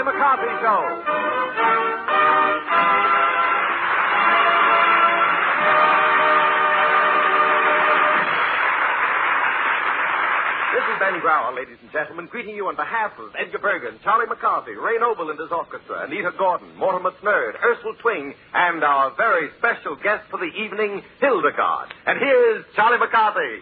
Charlie McCarthy Show. This is Ben Brower, ladies and gentlemen, greeting you on behalf of Edgar Bergen, Charlie McCarthy, Ray Noble and his orchestra, Anita Gordon, Mortimer Snerd, Ursula Twing, and our very special guest for the evening, Hildegard. And here's Charlie McCarthy.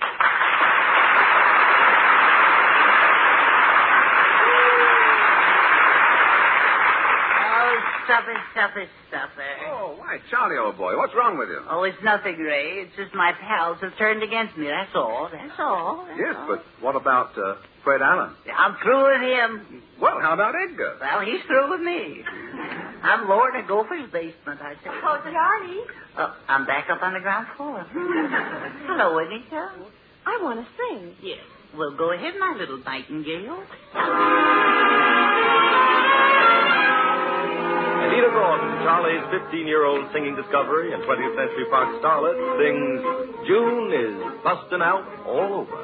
Stuffer. Oh, why, Charlie, old boy, what's wrong with you? Oh, it's nothing, Ray. It's just my pals have turned against me. That's all. Yes, but what about Fred Allen? I'm through with him. Well, how about Edgar? Well, he's through with me. I'm lower in a gopher's basement, I say. Oh, Charlie. Oh, I'm back up on the ground floor. Hello, Anita. I want to sing. Yes. Well, go ahead, my little nightingale. Anita Gordon, Charlie's 15-year-old singing discovery and 20th Century Fox starlet, sings June is Bustin' Out All Over.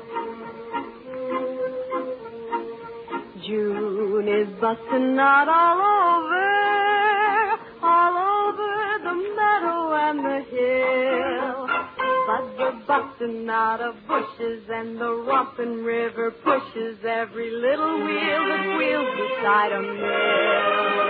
June is busting out all over the meadow and the hill. Buds are busting out of bushes and the romping river pushes every little wheel that wheels beside a mill.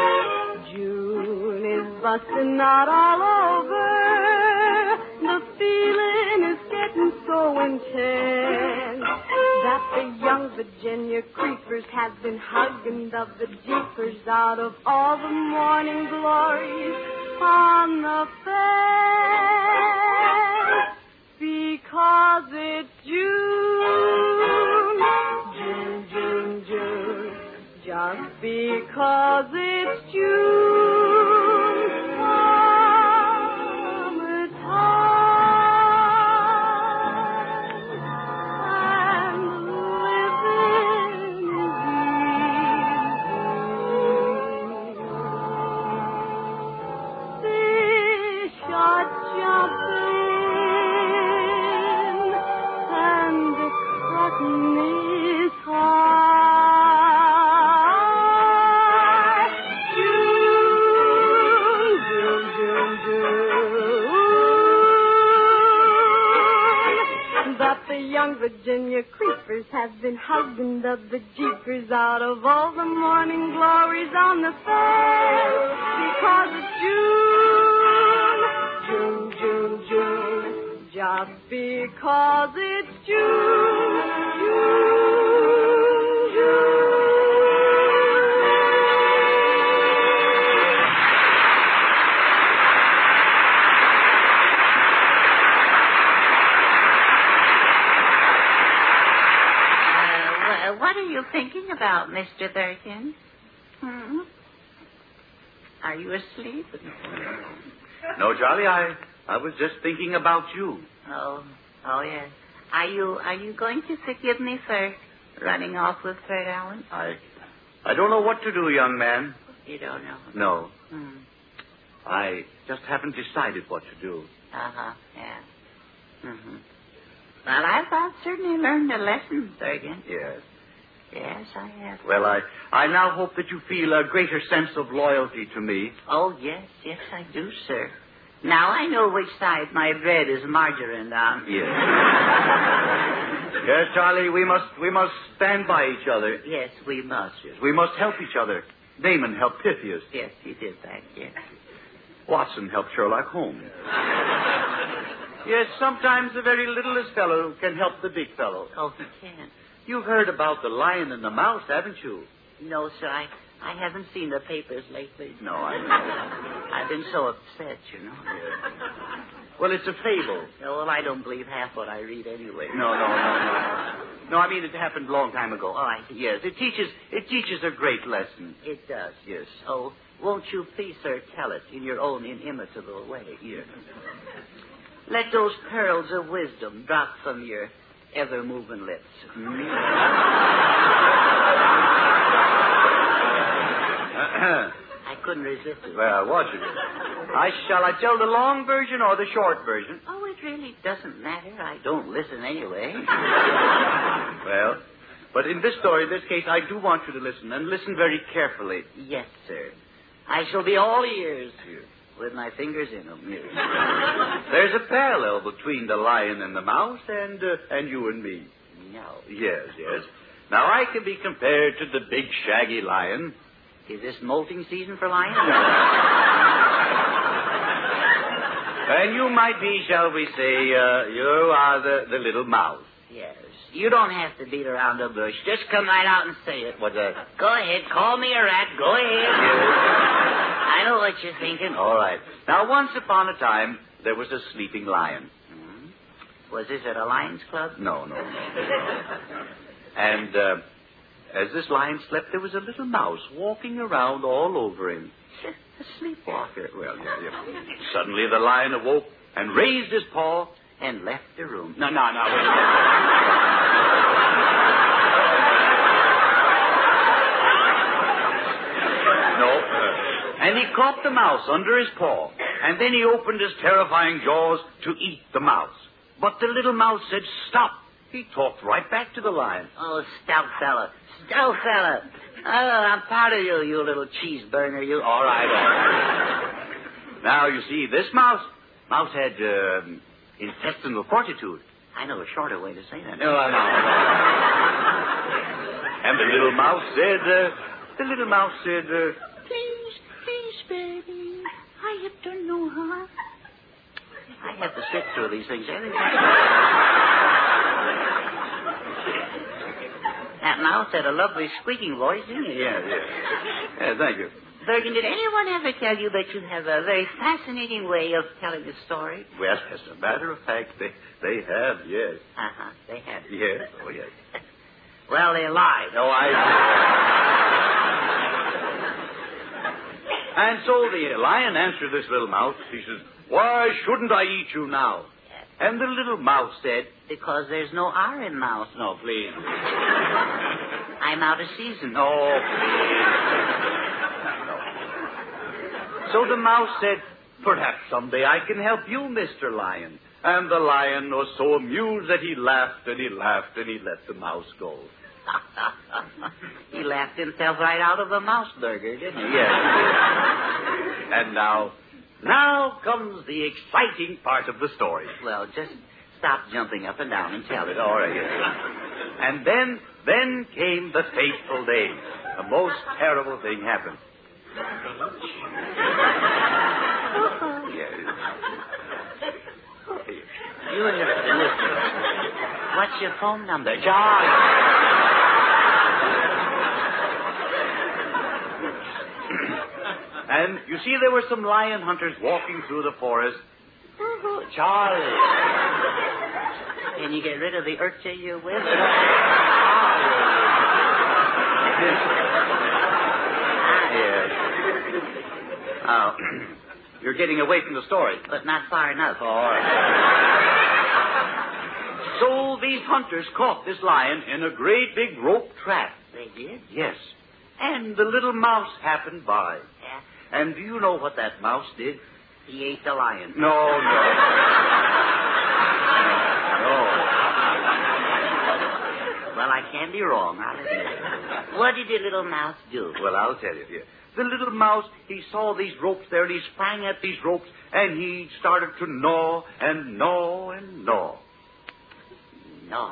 June is busting out all over. The feeling is getting so intense that the young Virginia creepers have been hugging the jeepers out of all the morning glories on the fence. Because it's June, June, June, June. Just because it's June, summertime, and living is easy. Fish are jumping, and the cotton is high. Young Virginia creepers have been hugging the jeepers out of all the morning glories on the fence. Because it's June, June, June, June. Just because it's June, June, June. What are you thinking about, Mr. Birkin? Are you asleep? No, Charlie, I was just thinking about you. Oh, yes. Are you going to forgive me for running off with Fred Allen? I don't know what to do, young man. You don't know? No. I just haven't decided what to do. Yeah. Well, I've certainly learned a lesson, Bergen. Yes. Yes, I have. Well, I now hope that you feel a greater sense of loyalty to me. Oh, yes, I do, sir. Now I know which side my bread is margarine on. Yes. Yes, Charlie, we must stand by each other. Yes, we must. Yes, we must help each other. Damon helped Pythias. Yes, he did that, yes. Watson helped Sherlock Holmes. Yes, sometimes the very littlest fellow can help the big fellow. Oh, he can. You've heard about the lion and the mouse, haven't you? No, sir, I haven't seen the papers lately. No, I know. I've been so upset, you know. Yeah. Well, it's a fable. Oh, well, I don't believe half what I read anyway. No. No, I mean, it happened a long time ago. Oh, I see. Yes, it teaches a great lesson. It does? Yes. Oh, won't you please, sir, tell it in your own inimitable way? Yes. Let those pearls of wisdom drop from your ever-moving lips. I couldn't resist it. Well, what you do? Shall I tell the long version or the short version? Oh, it really doesn't matter. I don't listen anyway. Well, But in this story, in this case, I do want you to listen, and listen very carefully. Yes, sir. I shall be all ears. With my fingers in them. Yes. There's a parallel between the lion and the mouse and you and me. No. Yes. Now, I can be compared to the big, shaggy lion. Is this molting season for lions? And you might be, shall we say, you are the little mouse. Yes. You don't have to beat around the bush. Just come right out and say it. What's that? Go ahead. Call me a rat. Go ahead. I know what you're thinking. All right. Now, once upon a time, there was a sleeping lion. Mm-hmm. Was this at a Lions Club? No. And as this lion slept, there was a little mouse walking around all over him. A sleepwalker. Well, yeah. Suddenly the lion awoke and raised his paw and left the room. No, wait a minute. And he caught the mouse under his paw, and then he opened his terrifying jaws to eat the mouse. But the little mouse said, "Stop." He talked right back to the lion. Oh, stout fella. Oh, I'm proud of you, you little cheeseburger, you. All right. Now, you see, this mouse had intestinal fortitude. I know a shorter way to say that. No. And the little mouse said, Please, baby. I have done no harm. I have to sit through these things. That mouse had a lovely squeaking voice, didn't it? Yeah, thank you. Bergen, did anyone ever tell you that you have a very fascinating way of telling a story? Well, as a matter of fact, they have, yes. They have. Yes, oh, yes. Well, they lied. No, And so the lion answered this little mouse. He says, "Why shouldn't I eat you now?" And the little mouse said, "Because there's no R in mouse." "No, please." I'm out of season. "Oh, please." So the mouse said, "Perhaps someday I can help you, Mr. Lion." And the lion was so amused that he laughed and he laughed and he let the mouse go. He laughed himself right out of a mouse burger, didn't he? Yes. And now comes the exciting part of the story. Well, just stop jumping up and down and tell it. All right. Yes. And then came the fateful day. The most terrible thing happened. Yes. You and listen. What's your phone number? John. And you see, there were some lion hunters walking through the forest. Charlie. Can you get rid of the urcha you're with? Yes. Oh, you're getting away from the story. But not far enough. All right. So these hunters caught this lion in a great big rope trap. They did? Yes. And the little mouse happened by. Yeah. And do you know what that mouse did? He ate the lion. No. Well, I can't be wrong, I'll admit it. What did the little mouse do? Well, I'll tell you here. The little mouse, he saw these ropes there, and he sprang at these ropes, and he started to gnaw and gnaw and gnaw. No.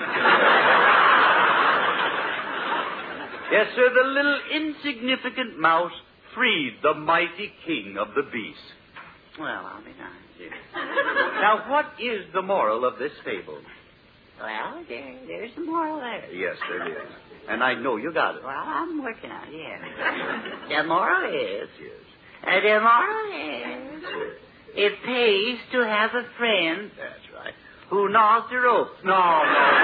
Yes, sir, the little insignificant mouse freed the mighty king of the beasts. Well, I'll be darned. Yes. Now, what is the moral of this fable? Well, there's the moral there. Yes, there is. And I know you got it. Well, I'm working on it, yeah. The moral is... Yes. The moral is... It pays to have a friend... That's right. ...who gnaws the rope. No.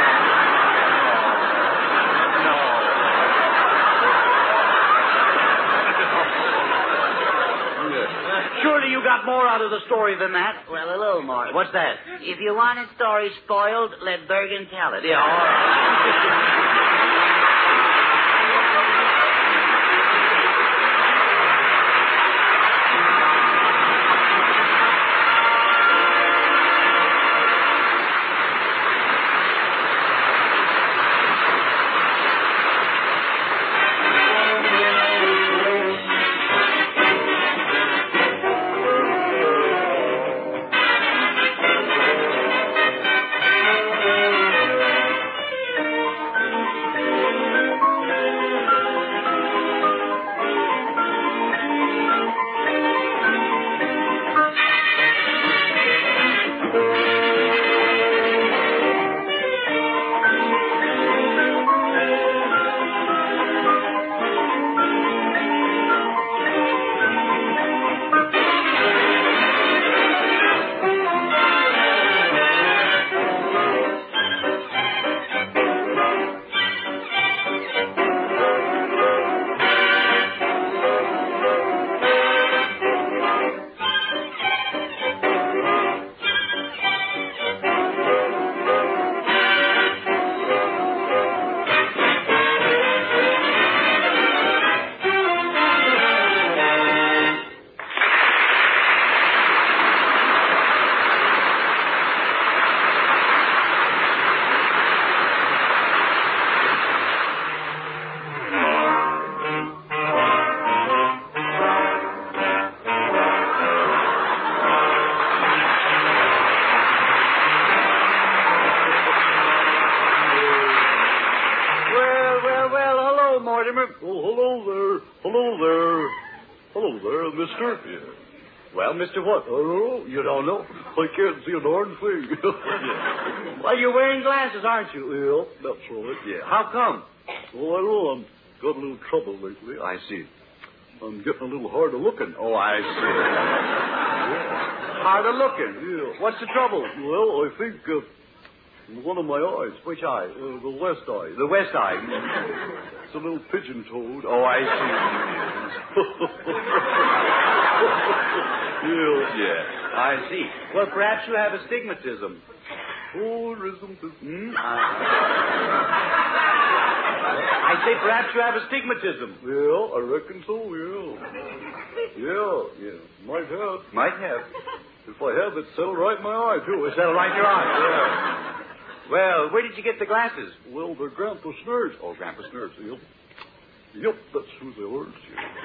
Surely you got more out of the story than that. Well, a little more. What's that? If you want a story spoiled, let Bergen tell it. Yeah, all right. Mortimer? Oh, hello there. Hello there. Hello there, mister. Yeah. Well, Mr. What? Oh, you don't know? I can't see a darn thing. Well, you're wearing glasses, aren't you? Yeah, that's right. Yeah. How come? Oh, I know. I'm got a little trouble lately. I see. I'm getting a little harder looking. Oh, I see. Harder looking? Yeah. What's the trouble? Well, I think one of my eyes. Which eye? The left eye. The west eye. It's a little pigeon-toed. Oh, I see. Yeah, I see. Well, perhaps you have astigmatism. Oh, isn't it? I say perhaps you have astigmatism. Yeah, I reckon so, yeah. Yeah. Might have. Might have. If I have, it settled right in my eye, too. Settle right in your eye. Yeah. Well, where did you get the glasses? Well, they're Grandpa Snurds. Oh, Grandpa Snurds. Yep, that's who they were.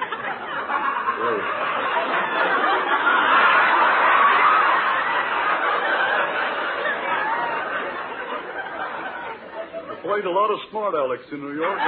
Quite a lot of smart Alex in New York.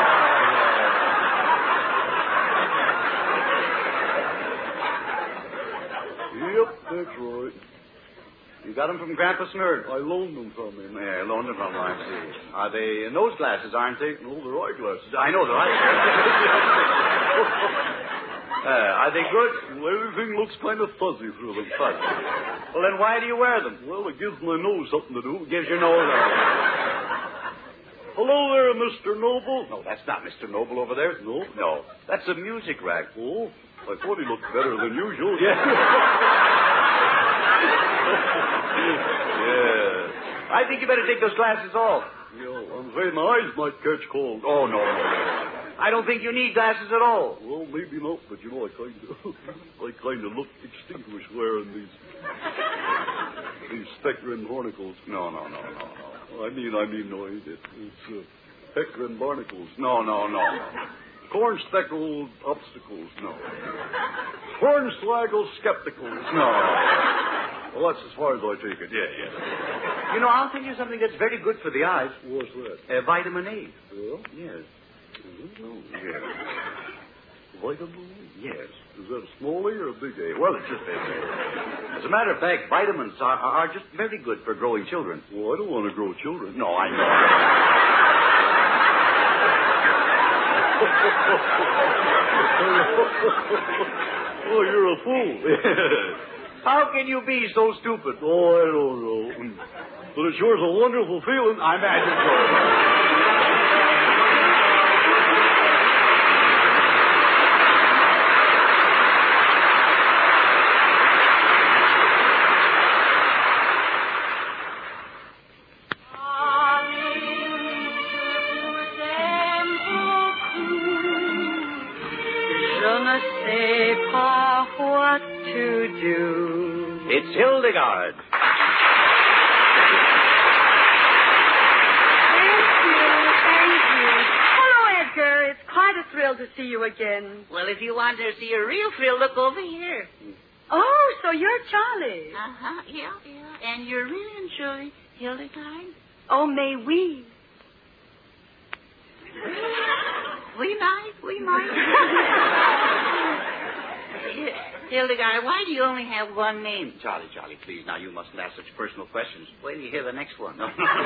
Yep, that's right. You got them from Grandpa Snurd? I loaned them from him. Yeah, loaned them from him, I see. Are they nose glasses, aren't they? No, they're eyeglasses. I know they're eyeglasses. Are they good? Well, everything looks kind of fuzzy through them. Fuzzy. Well, then why do you wear them? Well, it gives my nose something to do. Gives your nose Hello there, Mr. Noble. No, that's not Mr. Noble over there. No? No. That's a music rack. Oh, I thought he looked better than usual. Yeah. Yeah. I think you better take those glasses off. Yeah, I'm afraid my eyes might catch cold. Oh, no. I don't think you need glasses at all. Well, maybe not, but you know, I kind of look extinguished wearing these Spectre barnacles. No. I mean, no, it's Spectre barnacles. No. Corn speckled obstacles. No. Hornswaggle skepticals. No. Well, that's as far as I take it. Yeah. You know, I'll tell you something that's very good for the eyes. What's that? Vitamin A. Well? Yes. Yes. Vitamin A? Yes. Is that a small A or a big A? Well, it's just big A. As a matter of fact, vitamins are just very good for growing children. Well, I don't want to grow children. No, I know. Oh, you're a fool. How can you be so stupid? Oh, I don't know. But it sure's a wonderful feeling. I imagine so. It's Hildegard. Thank you. Hello, Edgar. It's quite a thrill to see you again. Well, if you want to see a real thrill, look over here. Oh, so you're Charlie. Uh-huh, yeah. And you're really and truly Hildegard? Oh, may we? We might. Hildegard, why do you only have one name? Charlie, please. Now, you mustn't ask such personal questions. Wait till you hear the next one.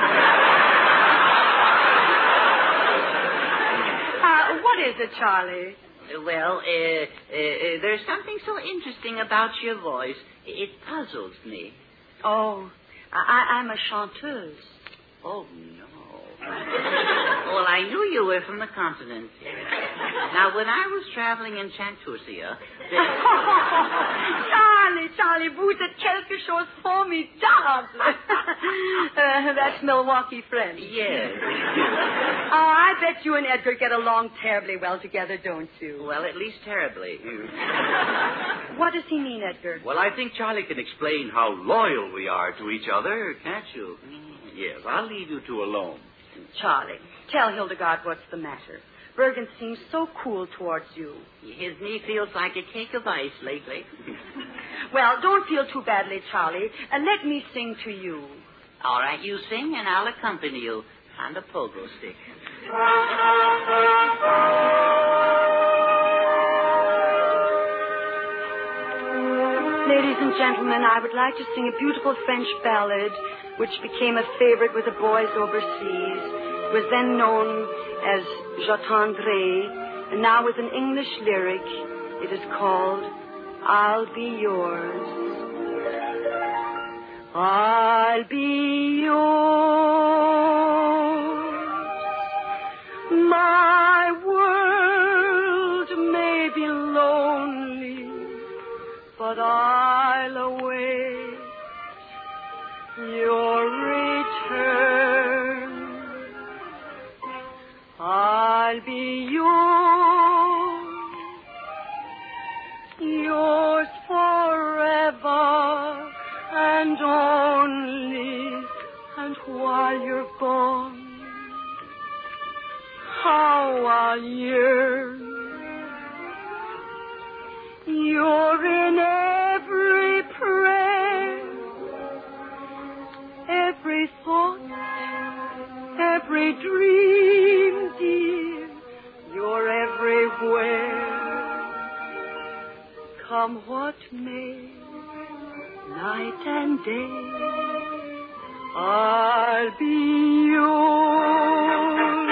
What is it, Charlie? Well, there's something so interesting about your voice. It puzzles me. Oh, I'm a chanteuse. Oh, no. Well, I knew you were from the continent. Now, when I was traveling in Chantusia... Charlie, vous êtes quelque chose formidable. That's Milwaukee French. Yes. Oh, I bet you and Edgar get along terribly well together, don't you? Well, at least terribly. What does he mean, Edgar? Well, I think Charlie can explain how loyal we are to each other, can't you? Yes, I'll leave you two alone. Charlie, tell Hildegard what's the matter. Bergen seems so cool towards you. His knee feels like a cake of ice lately. Well, don't feel too badly, Charlie. Let me sing to you. All right, you sing, and I'll accompany you. And a pogo stick. Ladies and gentlemen, I would like to sing a beautiful French ballad which became a favorite with the boys overseas. It was then known as J'attendrai, and now with an English lyric, it is called I'll Be Yours. I'll be yours. My world may be lonely, but I'll await your return. I'll be yours forever and only, and while you're gone, how I'll yearn. You're in every prayer, every thought, every dream, dear. You're everywhere. Come what may, night and day, I'll be yours.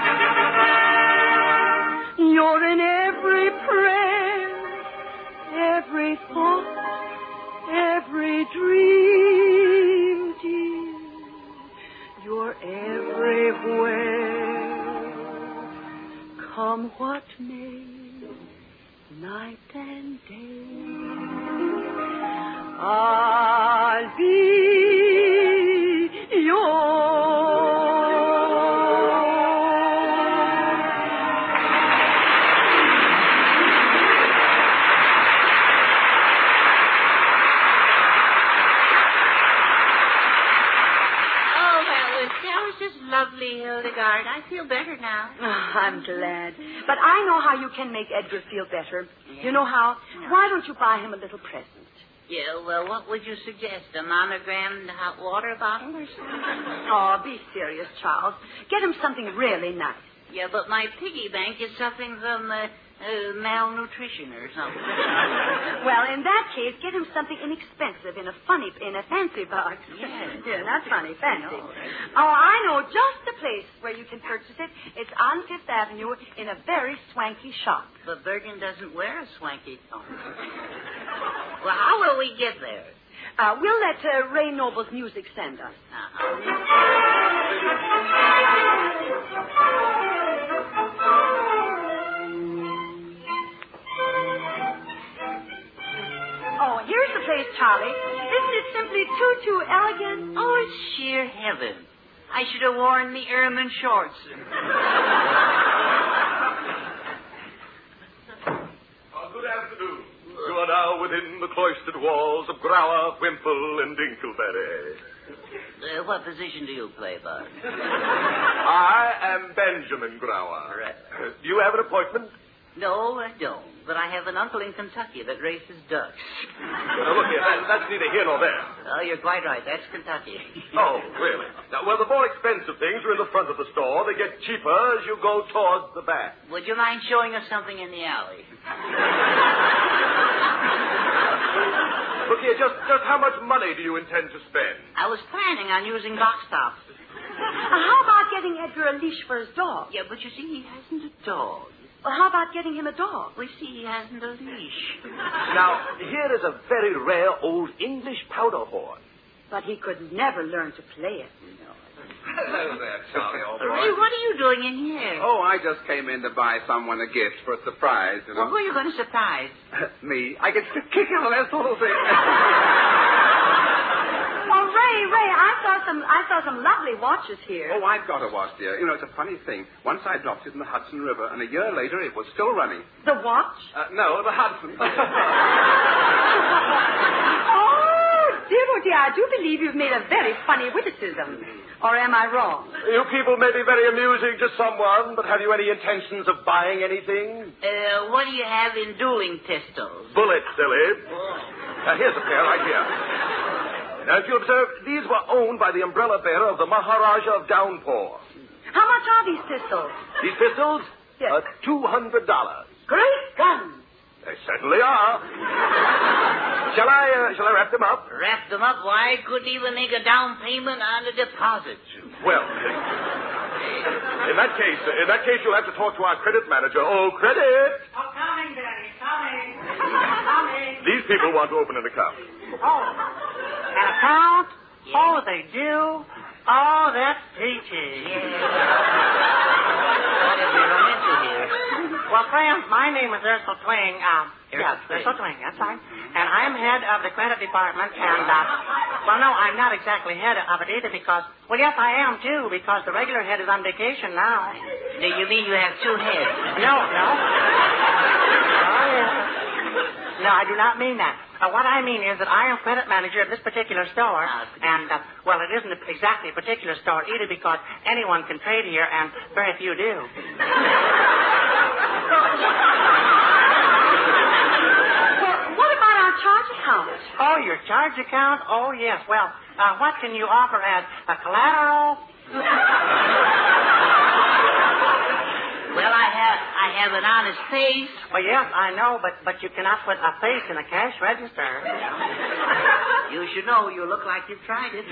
You're in every prayer, every thought, every dream, dear. You're everywhere. Come what may, night and day, I'll be yours. Lovely, Hildegard. I feel better now. Oh, I'm glad. But I know how you can make Edgar feel better. Yeah. You know how? No. Why don't you buy him a little present? Yeah, well, what would you suggest? A monogrammed hot water bottle or something? Oh, be serious, Charles. Get him something really nice. Yeah, but my piggy bank is suffering from malnutrition or something. Well, in that case, get him something inexpensive in a fancy box. Yes. Yeah, not funny, fancy. Oh, I know just the place where you can purchase it. It's on Fifth Avenue in a very swanky shop. But Bergen doesn't wear a swanky coat. Well, how will we get there? We'll let Ray Noble's music send us. Oh, here's the place, Charlie. Isn't it simply too elegant? Oh, it's sheer heaven. I should have worn me ermine shorts. Good afternoon. You are now within the cloistered walls of Grower, Wimple, and Dinkleberry. What position do you play, Bud? I am Benjamin Grower. Right. Do you have an appointment? No, I don't. But I have an uncle in Kentucky that races ducks. Now, look here. That's neither here nor there. Oh, you're quite right. That's Kentucky. Oh, really? Now, well, the more expensive things are in the front of the store. They get cheaper as you go towards the back. Would you mind showing us something in the alley? Look here, just how much money do you intend to spend? I was planning on using box tops. How about getting Edgar a leash for his dog? Yeah, but you see, he hasn't a dog. Well, how about getting him a dog? We see he hasn't a leash. Now, here is a very rare old English powder horn. But he could never learn to play it. Hello there, Charlie, old boy. Ray, what are you doing in here? Oh, I just came in to buy someone a gift for a surprise, you know. Well, who are you going to surprise? Me. I get to kick out that sort of thing. Oh, Ray, I saw some lovely watches here. Oh, I've got a watch, dear. You know, it's a funny thing. Once I dropped it in the Hudson River, and a year later it was still running. The watch? No, the Hudson. Dear, I do believe you've made a very funny witticism. Or am I wrong? You people may be very amusing to someone, but have you any intentions of buying anything? What do you have in dueling pistols? Bullets, silly. Here's a pair right here. Now, if you observe, these were owned by the umbrella bearer of the Maharaja of Downpour. How much are these pistols? These pistols? Yes. $200. Great guns. They certainly are. Shall I wrap them up? Wrap them up? Why, I couldn't even make a down payment on the deposit. Well, in that case, you'll have to talk to our credit manager. Oh, credit! Oh, coming, Daddy, coming. Coming. These people want to open an account. Oh, an account? Yeah. Oh, they do? Oh, that's peachy. Yeah. What have we run into here? Well, friends, my name is Ursel Twing. Ursel Twing, that's right. And I'm head of the credit department, and, well, no, I'm not exactly head of it either because, well, yes, I am, too, because the regular head is on vacation now. Do you mean you have two heads? No. Oh, yes. No, I do not mean that. What I mean is that I am credit manager of this particular store, and, well, it isn't exactly a particular store either because anyone can trade here, and very few do. Well, what about our charge account? Oh, your charge account? Oh, yes. Well, what can you offer as a collateral? Well, I have an honest face. Well, yes, I know, but you cannot put a face in a cash register. You should know. You look like you've tried it. Come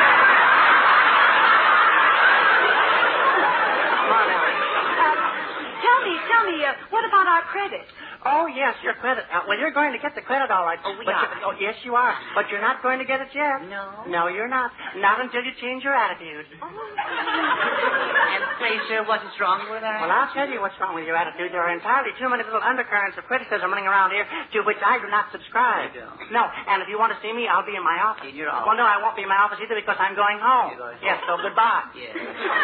on, Ellie. Tell me, what about our credit? Oh, yes, your credit. Well, you're going to get the credit all right. Oh, we are. Oh, yes, you are. But you're not going to get it yet. No. No, you're not. Not until you change your attitude. And say, sir, what's wrong with that? Well, I'll tell you what's wrong with your attitude. There are entirely too many little undercurrents of criticism running around here to which I do not subscribe. You don't? No, and if you want to see me, I'll be in my office. In your office? Well, no, I won't be in my office either because I'm going home. You're going home. Yes, so goodbye. Yeah.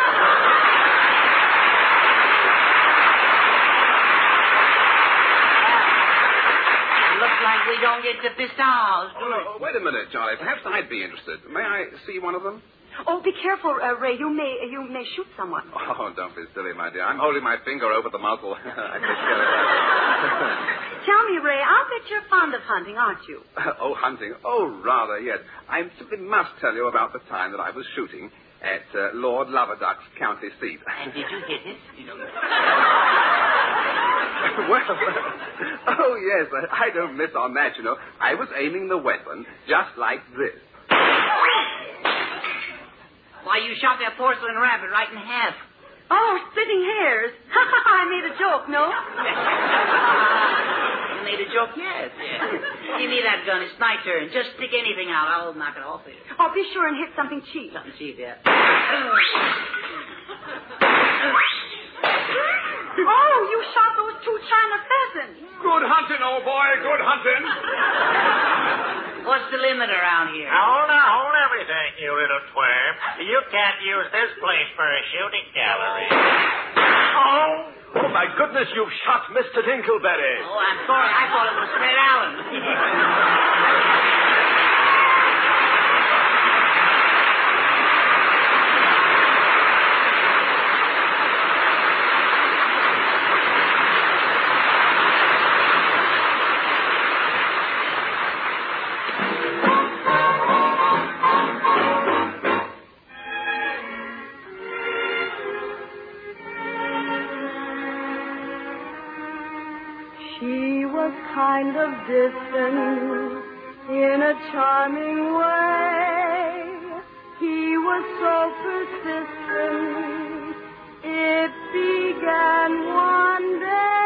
Looks like we don't get the pistols, do we? Oh, wait a minute, Charlie. Perhaps I'd be interested. May I see one of them? Oh, be careful, Ray. You may shoot someone. Oh, don't be silly, my dear. I'm holding my finger over the muzzle. I just get it. Tell me, Ray, I'll bet you're fond of hunting, aren't you? Oh, hunting. Oh, rather, yes. I simply must tell you about the time that I was shooting at Lord Loverduck's county seat. And did you hit it? Well, oh, yes, I don't miss on that, you know. I was aiming the weapon just like this. Why, you shot that porcelain rabbit right in half. Oh, splitting hairs. I made a joke, no? You made a joke? Yes. Give me that gun. It's my turn. Just stick anything out. I'll knock it off here. Oh, be sure and hit something cheap. Something cheap, yeah. Oh, you shot those two China pheasants. Good hunting, old boy. Good hunting. What's the limit around here? Hold everything, you little twerp. You can't use this place for a shooting gallery. Oh, my goodness, you've shot Mr. Dinkleberry. Oh, I'm sorry. I thought it was Fred Allen. Kind of distant in a charming way. He was so persistent. It began one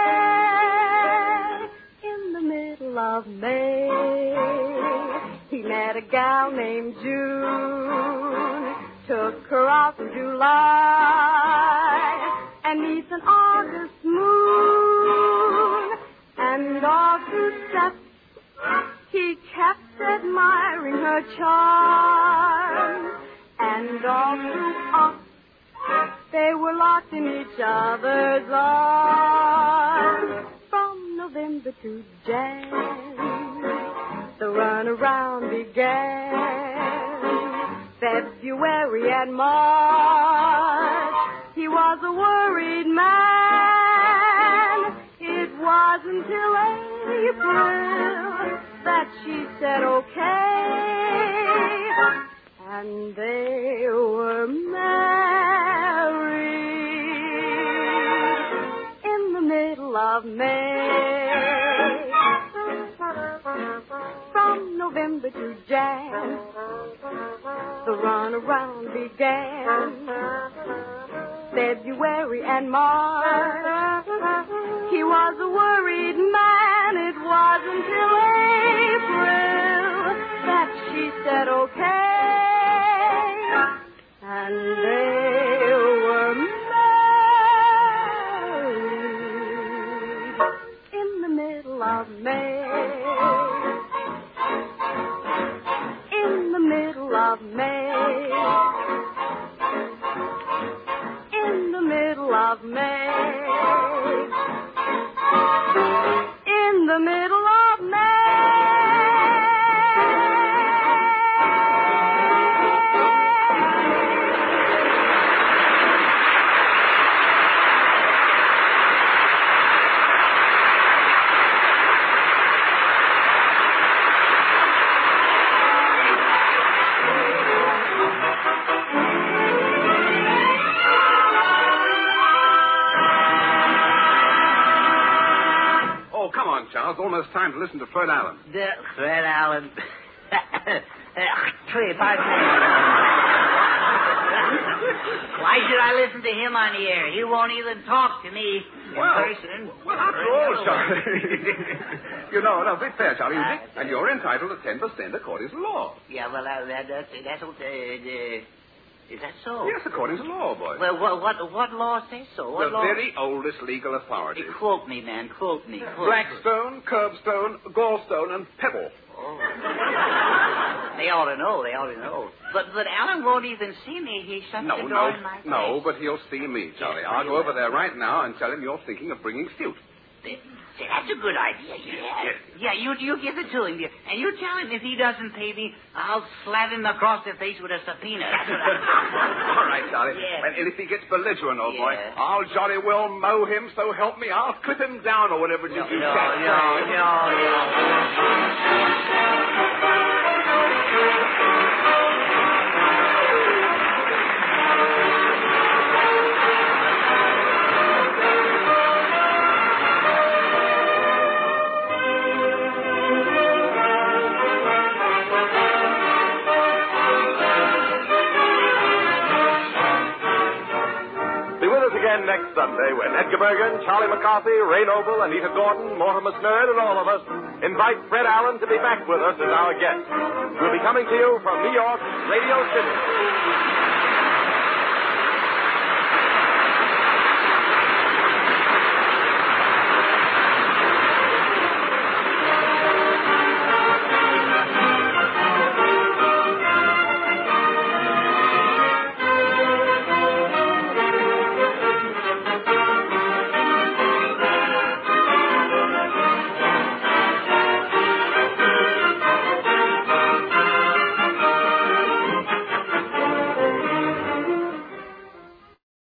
day in the middle of May. He met a gal named June, took her out in July, and neath an August moon. And all through steps, he kept admiring her charm. And all through August, they were locked in each other's arms. From November to Jan, the runaround began. February and March, he was a worried man. It was until April that she said okay, and they were married. runaround began. February and March, he was a worried man. It wasn't till April that she said okay, and they were married in the middle of May. In the middle of May. In the middle of May. In the middle of May. Charles, almost time to listen to Fred Allen. Fred Allen. 3, 5 minutes. Why should I listen to him on the air? He won't even talk to me in person. Well, after all, Charlie. No, be fair, Charlie. And you're entitled to 10% according to law. Yeah, well, that's what is that so? Yes, according to law, boy. Well, what law says so? What law? Very oldest legal authority. Quote me, man. Quote me. Blackstone, Curbstone, Gallstone, and Pebble. Oh. They ought to know. But Alan won't even see me. He shuts the door in my face. No, but he'll see me, Charlie. I'll go over there right now and tell him you're thinking of bringing suit. That's a good idea, yeah. Yeah, you give it to him, and you tell him if he doesn't pay me, I'll slap him across the face with a subpoena. That's what All right, Charlie. Yeah. And if he gets belligerent, old boy, I'll jolly well mow him, so help me, I'll clip him down or whatever you do. Again next Sunday when Edgar Bergen, Charlie McCarthy, Ray Noble, Anita Gordon, Mortimer Snerd, and all of us invite Fred Allen to be back with us as our guest. We'll be coming to you from New York, Radio City.